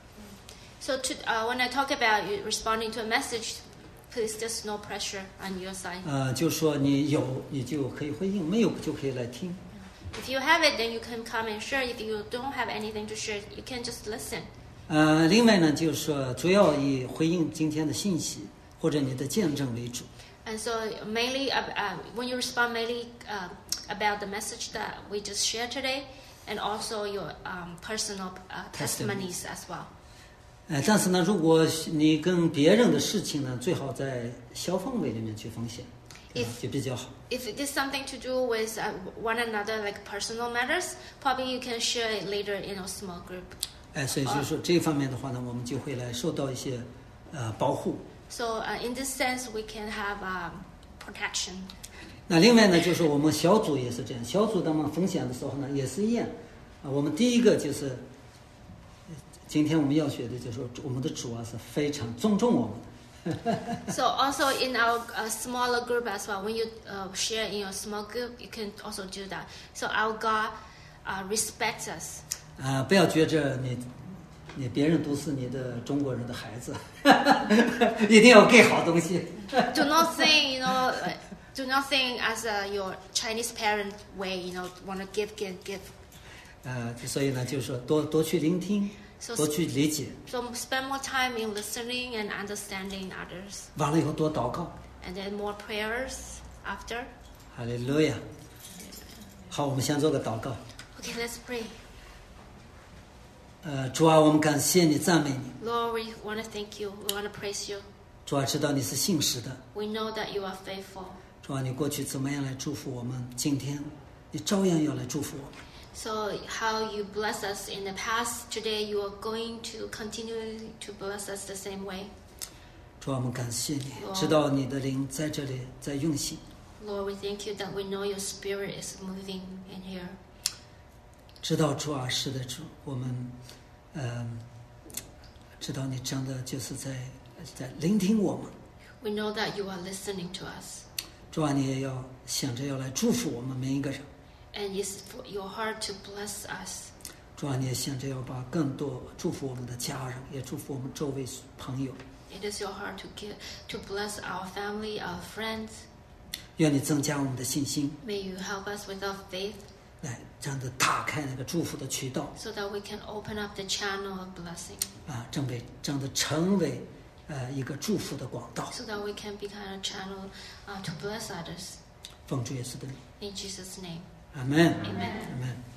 So to, uh, when I talk about you responding to a message, please, there's no pressure on your side. 呃，就说你有你就可以回应，没有就可以来听。 If you have it, then you can come and share. If you don't have anything to share, you can just listen. 呃，另外呢，就是说主要以回应今天的信息或者你的见证为主。 And so mainly, uh, uh, when you respond mainly uh, about the message that we just shared today, and also your um, personal uh, testimonies as well. 呃，但是呢，如果你跟别人的事情呢，最好在小范围里面去分享，呃 If- 就比较好。 If it is something to do with uh, one another, like personal matters, probably you can share it later in a small group. 哎，所以就是说这一方面的话呢，我们就会来受到一些呃保护。 So uh, in this sense, we can have um, protection. 那另外呢，就是我们小组也是这样，小组当我们分享的时候呢，也是一样。啊，我们第一个就是，呃今天我们要学的就是说，我们的主啊是非常尊重我们的。 So also in our uh, smaller group as well, when you uh, share in your small group, you can also do that. So our God uh, respects us. 啊，不要觉着你，你别人都是你的中国人的孩子，一定要给好东西。 Do not think, you know, uh, do not think as uh, your Chinese parent way, you know, want to give, give, give. 呃，所以呢，就是说多多去聆听， So- 多去理解， So spend more time in listening and understanding others, 完了以后多祷告。 and then more prayers after. 哈利路亚。好，我们先做个祷告。 Okay, let's pray. 呃，主啊，我们感谢你，赞美你。 Lord, we want to thank you. We want to praise you. 主啊，知道你是信实的。 We know that you are faithful. 主啊，你过去怎么样来祝福我们？今天你照样要来祝福我们。 So how you bless us in the past, today you are going to continue to bless us the same way. 主啊，我们感谢你， 哦知道你的灵在这里在运行。 Lord, we thank you that we know your spirit is moving in here. 知道主啊，是的主，我们，呃，知道你真的就是在在聆听我们。 We know that you are listening to us. 主啊，你也要想着要来祝福我们每一个人。 And it's for your heart to bless us. 主啊，你也想着要把更多祝福我们的家人，也祝福我们周围朋友。 It is your heart to give, to bless our family, our friends. 愿你增加我们的信心， May you help us with our faith 来这样的打开那个祝福的渠道 so that we can open up the channel of blessing, 啊，正为这样的成为呃一个祝福的广道。 so that we can become a channel uh, to bless others. 奉主耶稣的名， In Jesus' name, 阿门， amen. 阿门。